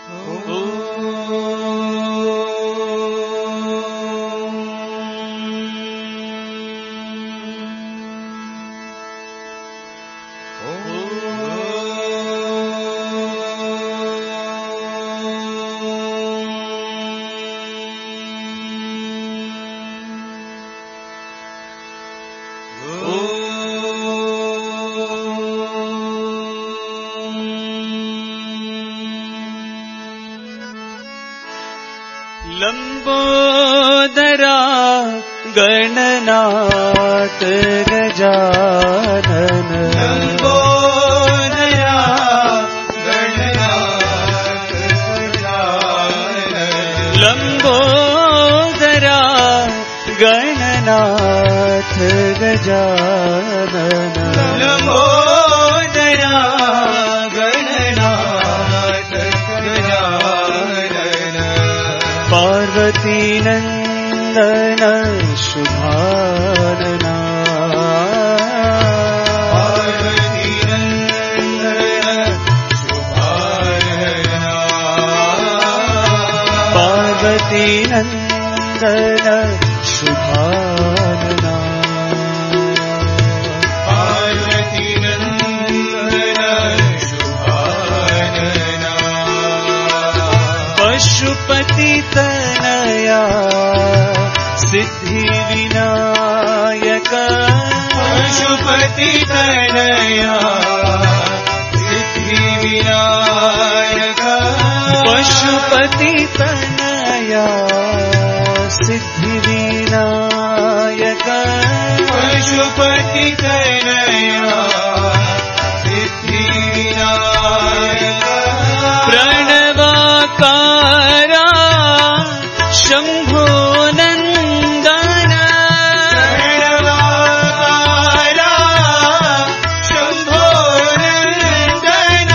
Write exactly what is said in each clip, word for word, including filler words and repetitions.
लंबोदरा गणनाथ गजानन लंबोदरा गणनाथ गजानन लंबोदरा गणनाथ गजानन लंबोदरा गणनाथ गजानन पार्वती नंदन शुभानना पार्वती नंदन शुभानना पार्वती नंदन शुभानना पार्वती नंदन शुभानना पशुपति तनया सिद्धि विनायक पशुपति तनया सिद्धि विनायक पशुपति तनया सिद्धि विनायक पशुपति तनया सिद्धि विनायक प्रणवाकारा शंभो नंदन प्रणवाकारा शंभो नंदन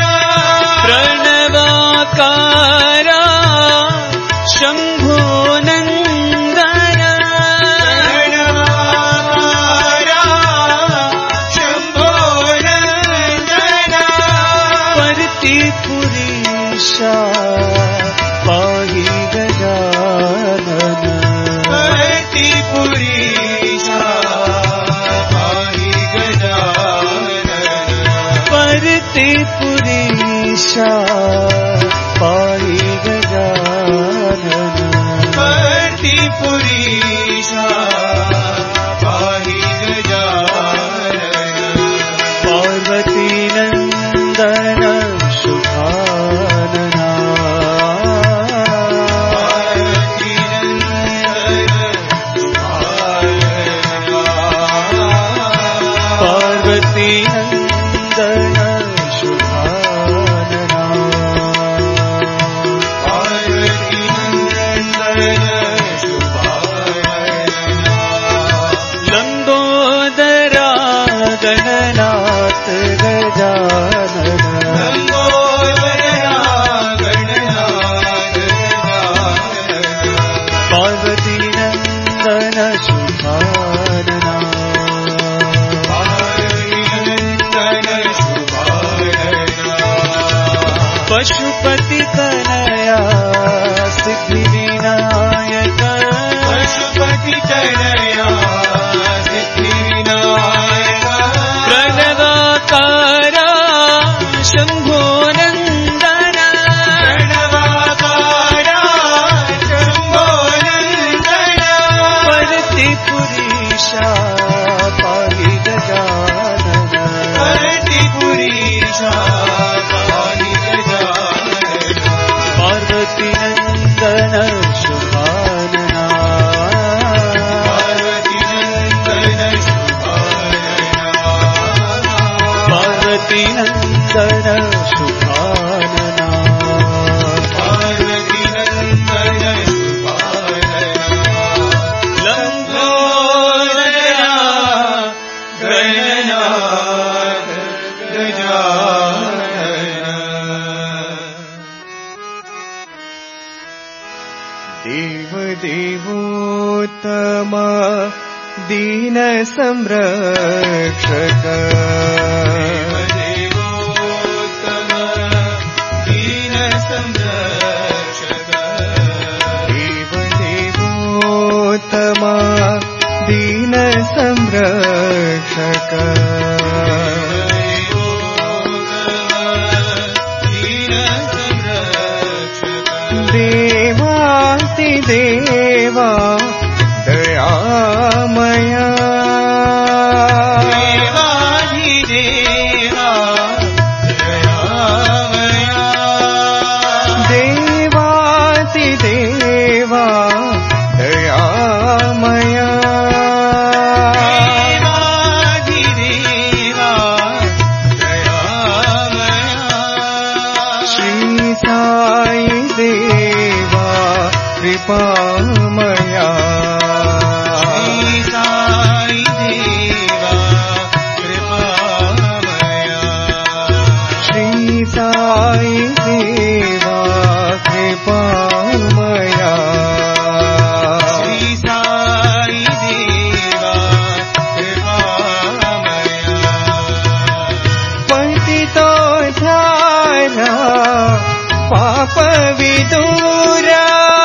प्रणवाकारा शंभो नंदन प्रणवाकारा शंभो नंदन परति पुरीशा पाहि गजानन परति पुरीशा पाहि गजानन परति पुरीशा पाहि गजानन परति पुरीशा पाहि गजानन पार्वती नंदन शुभानना पार्वती नंदन शुभानना पार्वती नंदन शुभानना लंबोदरा गणनाथ गजानन लंबोदरा गणनाथ गजानन पार्वती नंदन शुभानना पशुपति तनया सिद्धि विनायक पशुपति तनया सिद्धि विनायक प्रणवाकारा शंभो नंदन प्रणवाकारा शंभो नंदन परति पुरीशा पाहि गजानन परति पुरीशा पार्वती नंदन शुभानना पार्वती नंदन शुभानना पार्वती नंदन शुभानना पार्वती नंदन शुभानना लंबोदरा गणनाथ गजानन देव देवोत्तम दीन संरक्षक देव देवोत्तम दीन संरक्षक देवा दयामया देवाधिदेवा दयामया देवाधिदेवा दयामया देवाधिदेवा दयामया श्री साई देवा कृपामया श्री साई देवा कृपामया श्री साई देवा कृपामया श्री साई देवा कृपामया पतितोद्धारा पाप विदूरा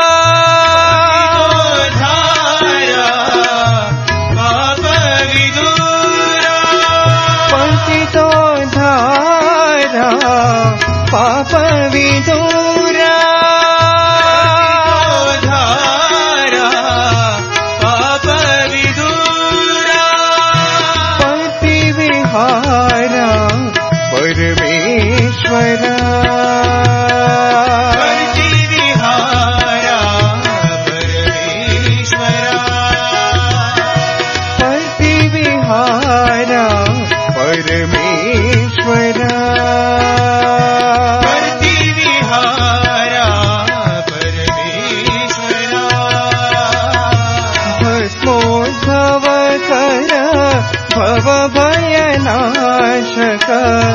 पाप विदूरा धारा पाप विदूरा पति विहारा परमेश्वरा पति विहारा परमेश्वरा पति विहारा परमेश्वरा भव भयनाशक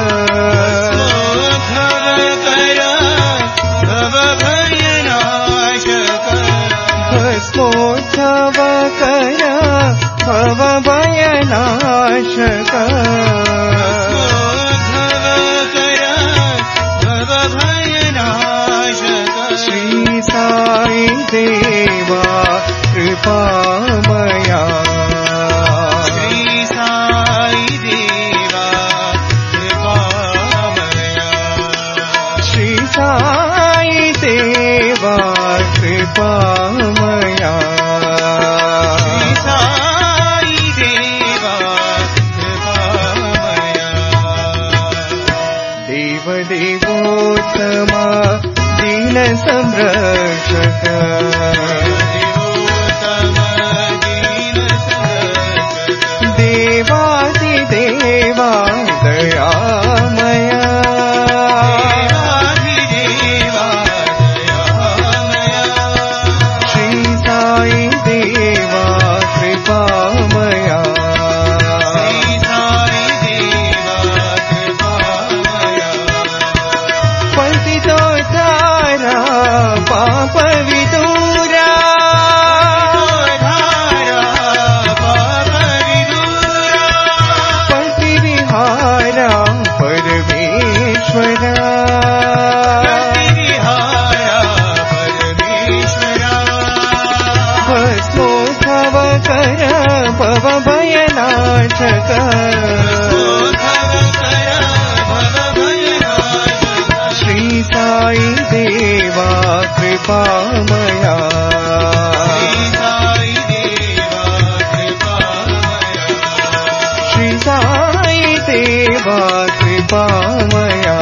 भवकर भव भयनाशक भस्मोत्सव कर भव भयनाशक भवकर भव भयनाशक श्री साई देवा कृपामया साई देवा कृपामया श्री साई देवा कृपामया देव देवोत्तमा दीन संरक्षक देवादिदेवा दयामया पाप विदूरा धारा पाप विदूरा पति विहारा परमेश्वरा पति विहारा परमेश्वरा भस्मोत्सव कर भव भयनाशक श्री साई देवा कृपामया श्री साई देवा कृपामया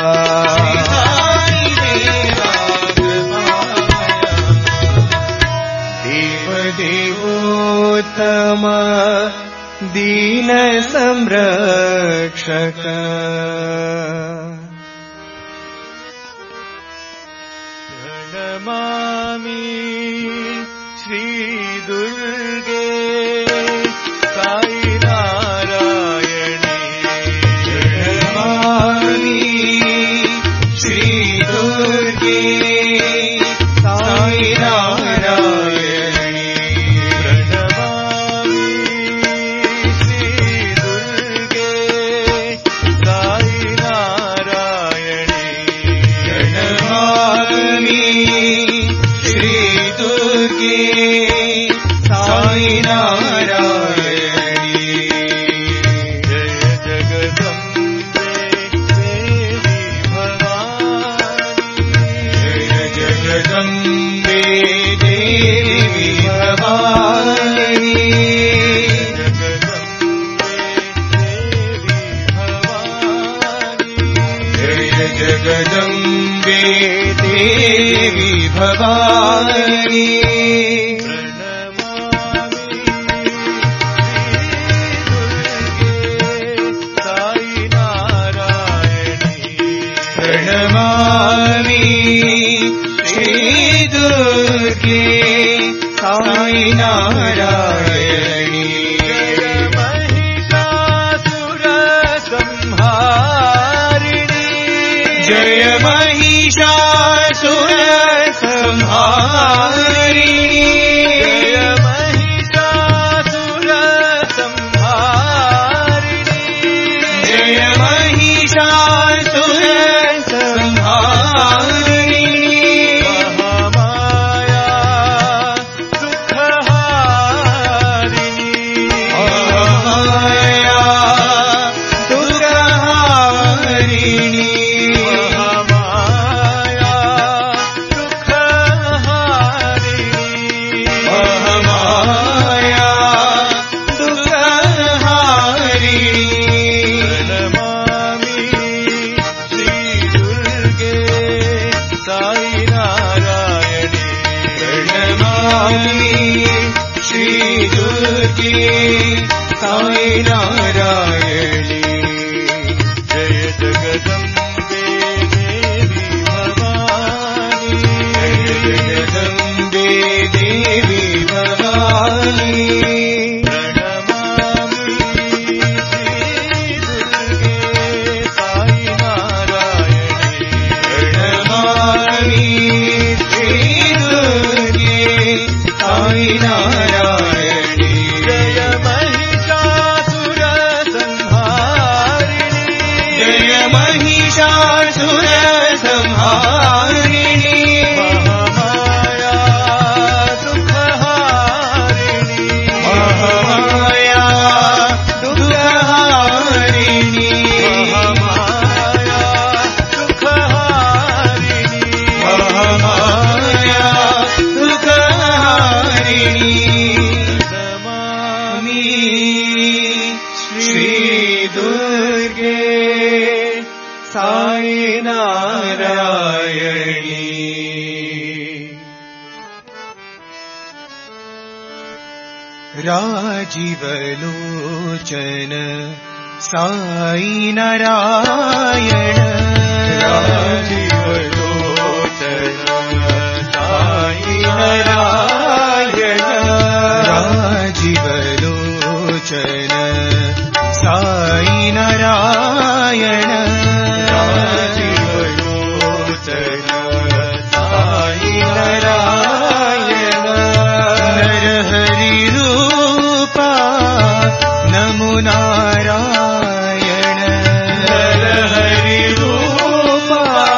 देव देवोत्तम दीन संरक्षक प्रणमामि श्री दुर्गे साई नारायणी प्रणमामि श्री दुर्गे साई नारायणी प्रणमामि श्री दुर्गे साई नारायणी प्रणमामि श्री दुर्गे साई नारायणी जय जगदम्बे देवी भवानी जय जगदम्बे देवी भवानी प्रणमामि श्री दुर्गे साई नारायणी जय महिषासुर संहारिणी जय महिषासुर संहारिणी जय महिषासुर संहारिणी महामाया दुःखहारिणी महामाया दुःखहारिणी श्री दुर्गे साई नारायणी जय जगदम्बे देवी भवानी जय जगदम्बे देवी भवानी प्रणमामि श्री दुर्गे साई नारायणी प्रणमामि श्री दुर्गे साई नारायणी जय महिषासुर संहारिणी जय महिषासुर संहारिणी महामाया दुःखहारिणी महामाया दुःखहारिणी महामाया दुःखहारिणी महामाया दुःखहारिणी नमामि श्री दुर्गे साई नारायणी राजीवलोचन साई नारायण राजीवलोचन साई नारायण राजीवलोचन साई नारायण राजीवलोचन साई नारायण नरहरि रूपा नमो नारायण नरहरि रूपा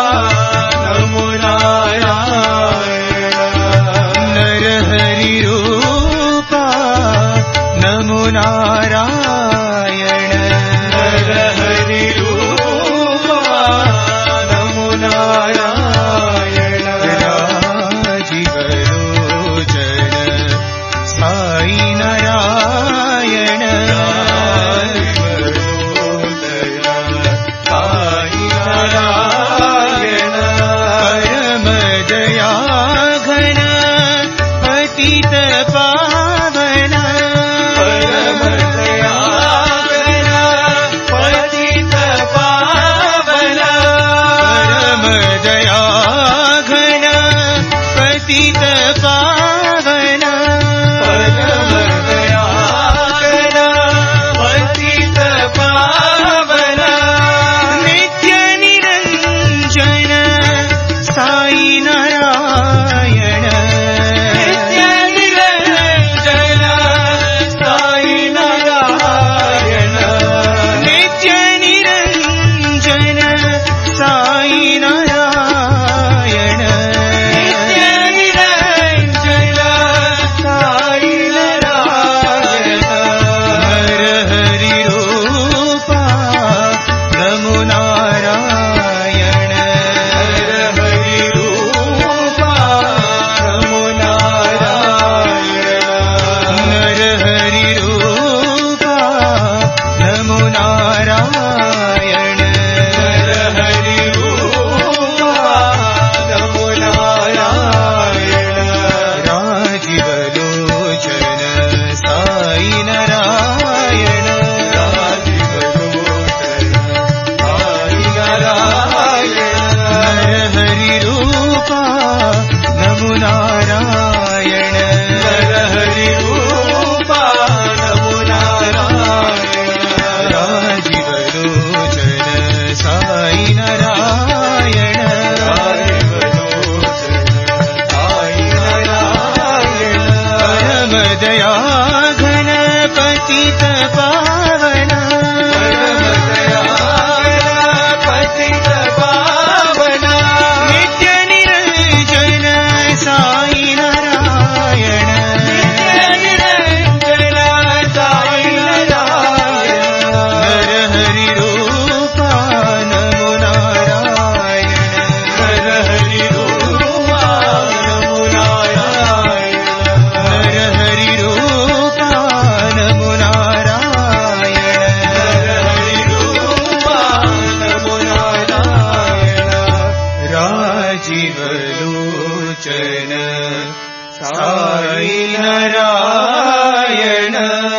जीवलोचन साई नारायण।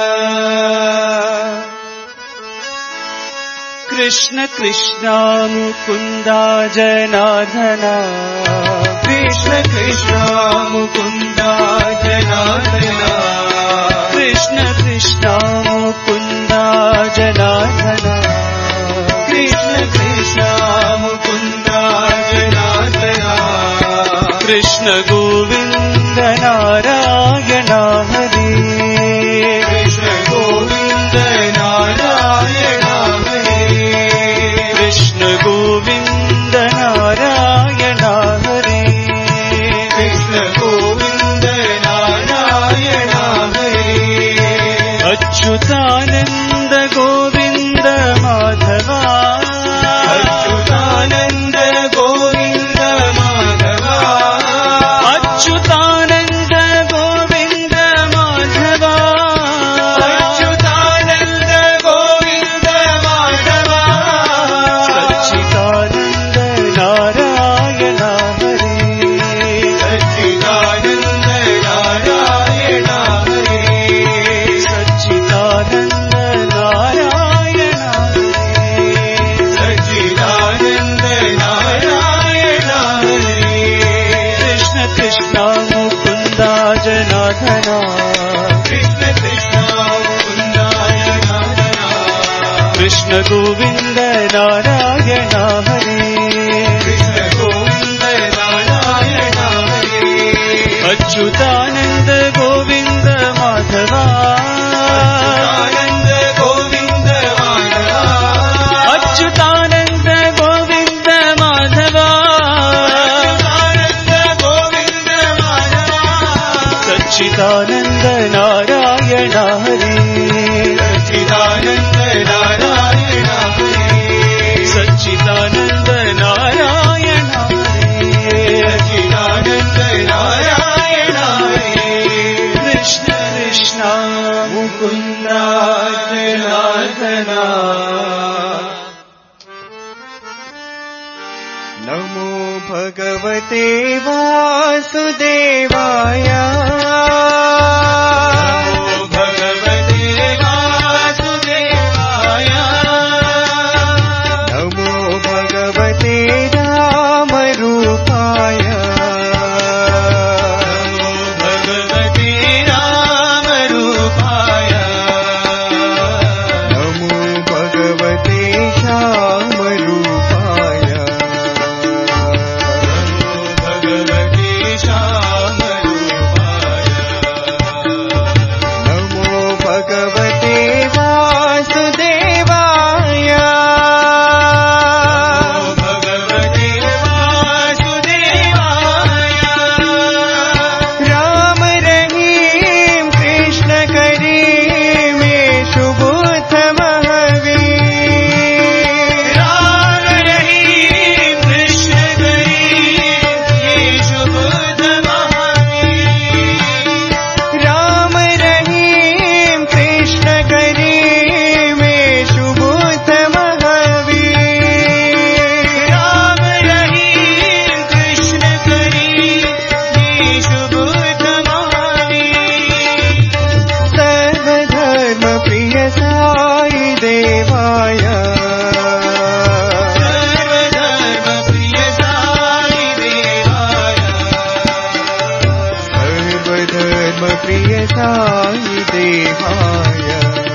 कृष्ण कृष्ण मुकुंद जनार्दन, कृष्ण कृष्ण मुकुंद जनार्दन, कृष्ण कृष्ण मुकुंद जनार्दन, कृष्ण कृष्ण मुकुंद जनार्दन, कृष्ण गोविंद नारायण हरे, कृष्ण गोविंद नारायण हरे, कृष्ण गोविंद नारायण हरे, कृष्ण गोविंद नारायण हरे, अच्युतानंद गोविंद माधवा, अच्युतानंद गोविंद माधवा, अच्युतानंद गोविंद माधवा, अच्युतानंद गोविंद माधवा, सच्चिदानंद नारायण हरे, सच्चिदानंद नारायण हरे, सच्चिदानंद नारायण हरे, सच्चिदानंद नारायण हरे, कृष्ण कृष्ण मुकुंद जनार्दन, कृष्ण कृष्ण मुकुंद जनार्दन, कृष्ण गोविंद नारायण हरे, कृष्ण गोविंद नारायण हरे, अच्युतानंद गोविंद माधवा, आनंद गोविंद माधवा, अच्युतानंद गोविंद माधवा, आनंद गोविंद माधवा, सच्चिदानंद नारायण हरे, सच्चिदानंद नारायण हरे, सच्चिदानंद नारायण हरे, सच्चिदानंद नारायण हरे, कृष्ण कृष्ण मुकुंद जनार्दन। नमो भगवते वासुदेवाय, नमो भगवते वासुदेवाय, नमो भगवते रामरूपाय, नमो भगवते रामरूपाय, नमो भगवते श्यामरूपाय, नमो भगवते श्यामरूपाय, नमो भगवते वासुदेवाय, नमो भगवते वासुदेवाय, राम रहीम कृष्ण करीम येषु बुद्ध महावीर, राम रहीम कृष्ण करीम येषु बुद्ध महावीर, राम रहीम कृष्ण करीम येषु बुद्ध महावीर, राम रहीम कृष्ण करीम येषु बुद्ध महावीर, सर्वधर्म प्रिय साई देवाय, सर्वधर्म प्रिय साई देवाय, सर्वधर्म प्रिय साई देवाय,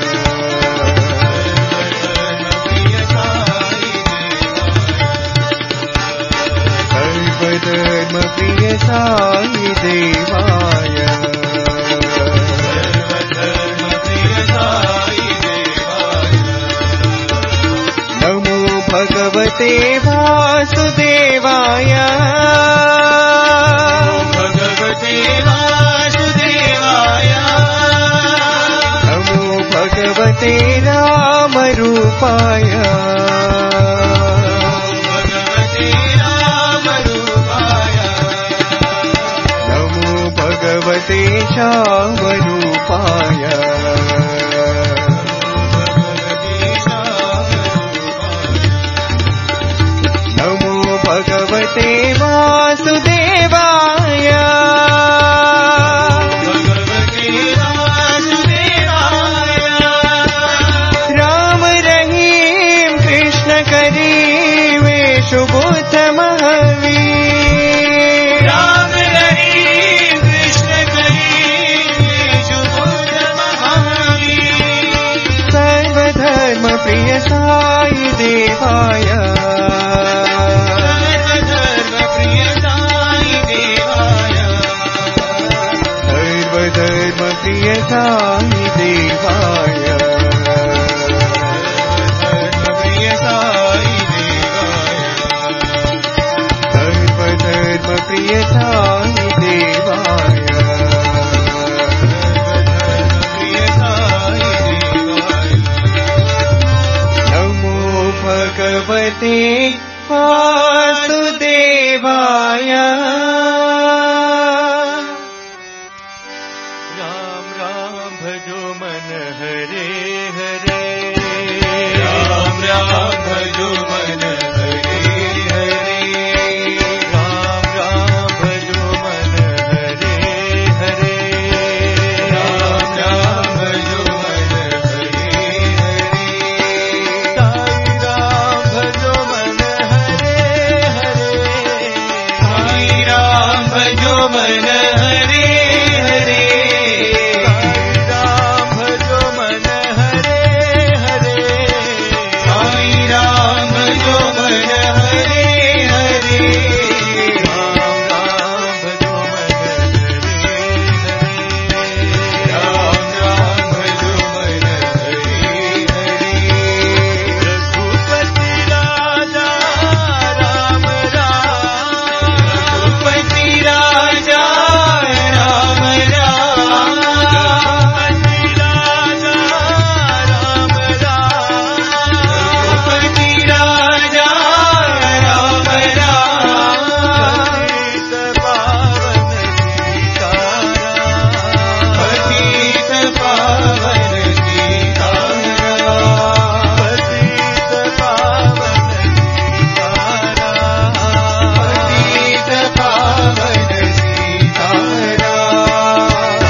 सर्वधर्म प्रिय साई देवाय, सर्वधर्म प्रिय साई देवाय, नमो भगवते वासुदेवाय, भगवते वासुदेवाय, नमो भगवते रामरूपाय, भगवते रामरूपाय, नमो भगवते श्यामरूपाय, नमो भगवते वा शिवाय राम राम भजो मन हरे हरे राम राम भजो मन हरे हरे राम राम भजो मन हरे हरे राम राम भजो मन हरे हरे साई राम भजो मन हरे हरे साई राम भजो मन हरे हरे राम भजो मन हरे हरे साई राम भजो मन हरे हरे राम राम भजो मन हरे हरे राम राम भजो मन हरे हरे रघुपति राजा राम राम रघुपति राजा राम राम रघुपति राजा राम राम रघुपति राजा राम राम पतित पावन सीताराम पतित पावन सीताराम पतित पावन सीताराम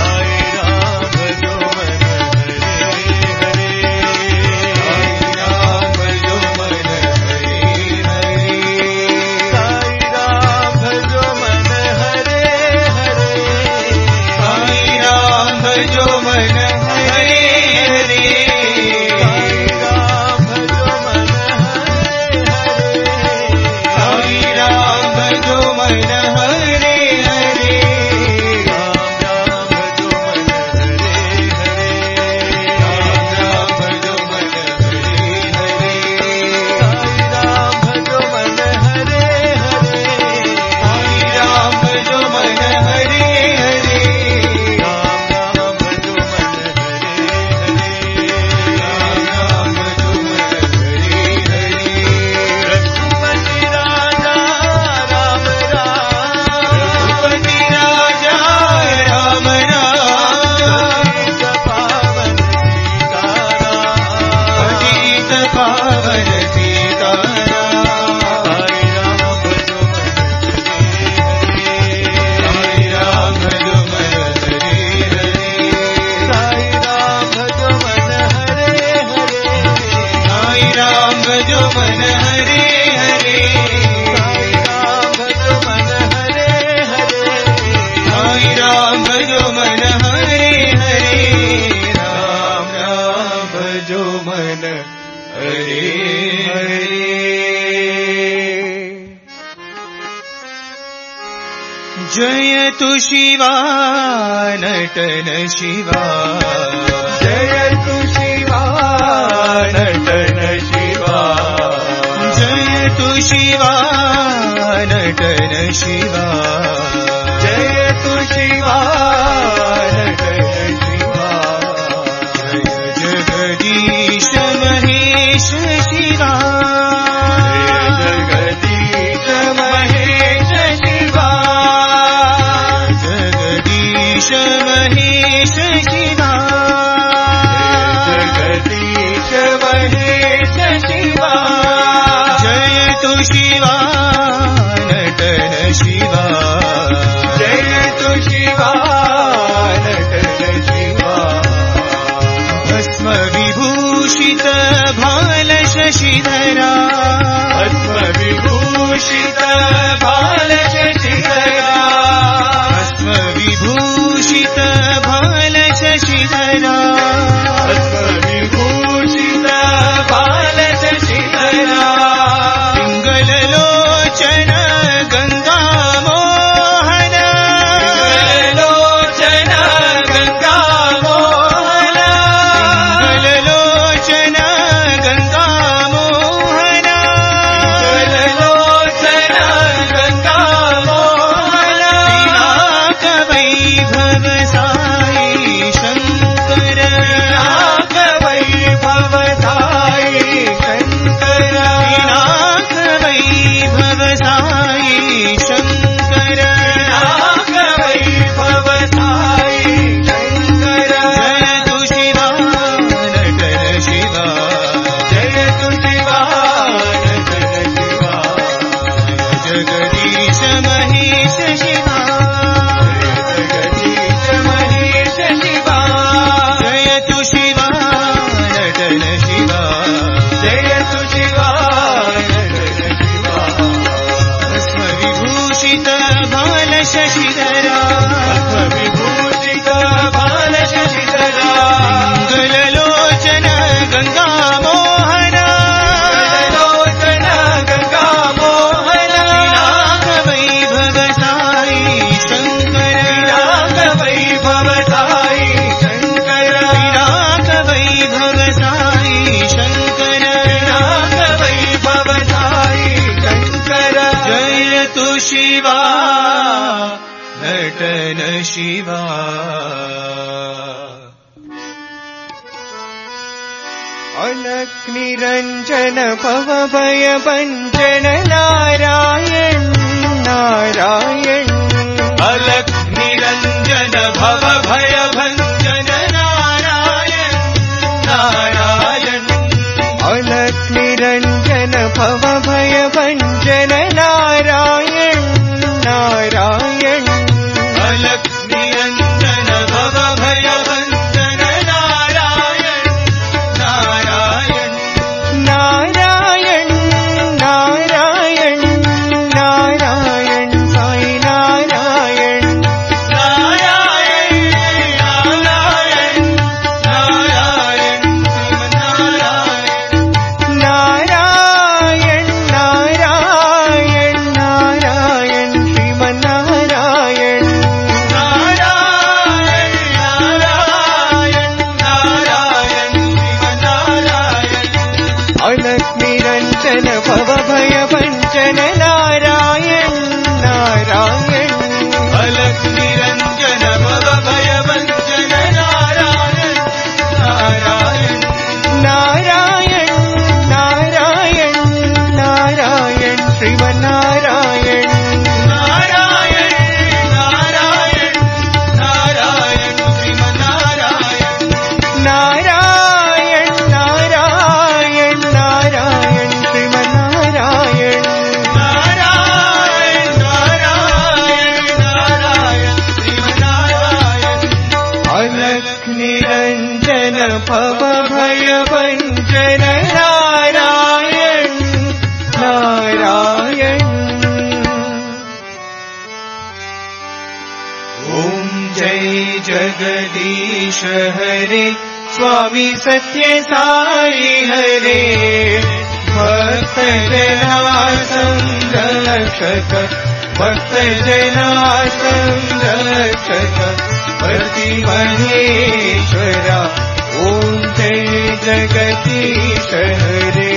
साई राम भजो मन हरे हरे साई राम भजो मन हरे हरे साई राम भजो मन हरे साई राम भजो मन हरे हरे राम राम भजो मन हरे हरे राम राम भजो मन हरे हरे साई राम भजो मन हरे हरे साई राम भजो मन हरे हरे राम राम भजो मन हरे हरे राम राम भजो मन हरे हरे रघुपति राजा राम राम रघुपति राजा राम राम पतित पावन सीताराम पतित पावन सीताराम साई राम भजो मन हरे हरे साई राम भजो मन हरे हरे साई राम भजो मन हरे हरे साई राम भजो मन हरे हरे राम राम भजो मन हरे हरे जय तु शिवा नटन शिवा जय तु शिवा नटन शिवा जय तु शिवा नटन शिवा जय तु शिवा नटन शिवा जय जगदीश महेश शिवा जगदीश महेश शिवा जगदीश महेश शिवा जगदीश महेश शिवा जय तु शिवा नटन शिवा जय तु शिवा शशिधरा विभूषित बाल शशिधरा गललोचन गंगा मोहना लोचन गंगा मोहना नाग वैभव साई शंकर नाग वैभव साई शंकर नाग वैभव साई शंकर नाग वैभव साई शंकर जय तु शिवा नटन शिवा अलख निरंजन भव भय भंजन नारायण नारायण अलख निरंजन भव भय भंजन नारायण नारायण अलख निरंजन भव भय भंजन नारायण नारायण अलख निरंजन भव भय भंजन नारायण नारायण नारायण नारायण नारायण साई नारायण नारायण नारायण नारायण नारायण नारायण नारायण नारायण श्रीमन्नारायण नारायण नारायण नारायण श्रीमन्नारायण अलख निरंजन भव भय भंजन नारायण नारायण अलख निरंजन भव भय भंजन नारायण नारायण नारायण नारायण नारायण श्रीमन्नारायण नारायण नारायण नारायण श्रीमन्नारायण नारायण नारायण नारायण श्रीमन्नारायण नारायण नारायण नारायण श्रीमन्नारायण अलख निरंजन भव भय भंजन नारायण नारायण ॐ जय जगदीश हरे स्वामी सत्य साई हरे भक्त जना संरक्षक भक्त जना संरक्षक प्रतिमहेश्वरा ॐ जय जगदीश हरे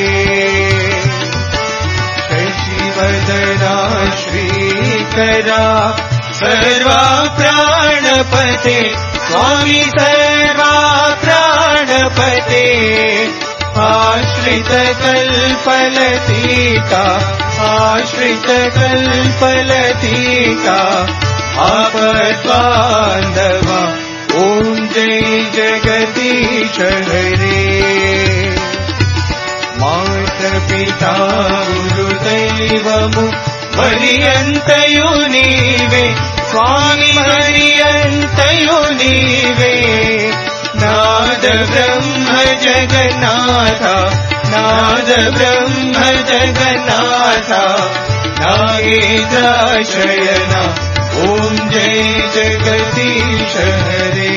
शशिवदना श्रीकरा सर्वा प्राणपते स्वामी सर्वा प्राणपते आश्रित कल्पलतिका आश्रित कल्पलतिका आपद्बान्धवा ॐ जय जगदीश हरे मातपिता गुरुदैवमु मरियन्तयु नीवे स्वामी मरियन्तयु नीवे नाद ब्रह्म जगन्नाथ नाद ब्रह्म जगन्नाथ नागेन्द्राशयना ॐ जय जगदीश हरे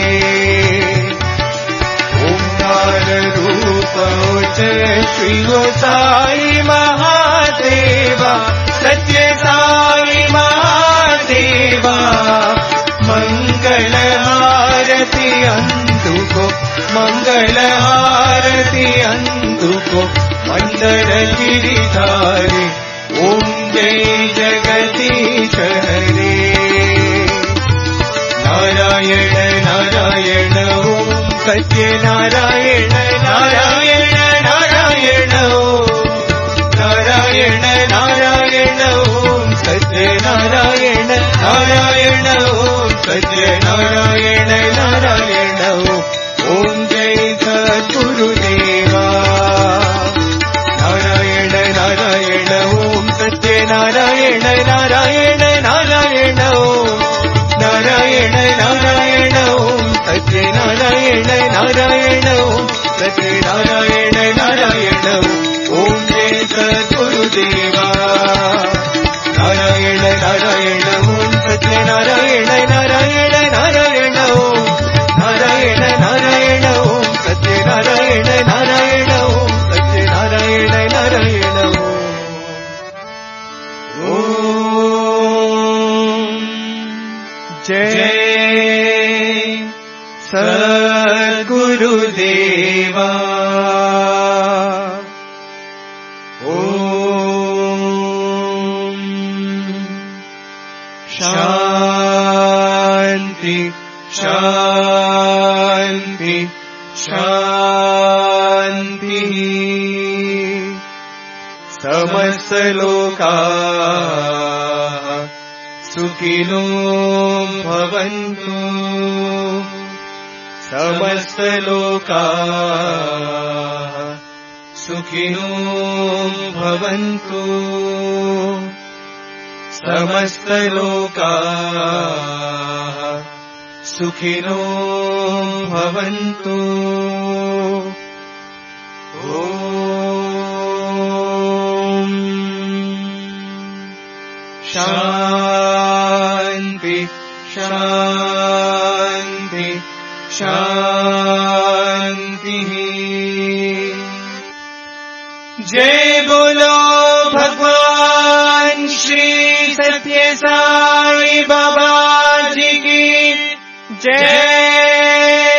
ओंकार रूप च श्री साई महादेवा सत्य साई महादेवा मंगल हारति अंतुको मंगल हारति अंतुको मंदर गिरिधारी ओम जय जगदीश हरे नारायण नारायण ओम सत्य नारायण नारायण नारायण ओम नारायण नारायण ओम सत्य नारायण नारायण ओम सत्य नारायण नारायण ओम जय सद्गुरुदेवा नारायण नारायण ओम सत्य नारायण नारायण नारायण ओम नारायण नारायण ओम सत्य नारायण नारायण ओम सत्य नारायण नारायण ओम जय सद्गुरुदेवा नारायण नारायण ओम सत्य जय सद्गुरुदेवा। ओम शांति शांति शांति। समस्त लोकाः सुखिनो भवन्तु। समस्त लोकाः सुखिनो भवन्तु। समस्त लोकाः सुखिनो भवन्तु। ओम शांति शांति शांति। जय बोलो भगवान श्री सत्य साई बाबा जी की जय।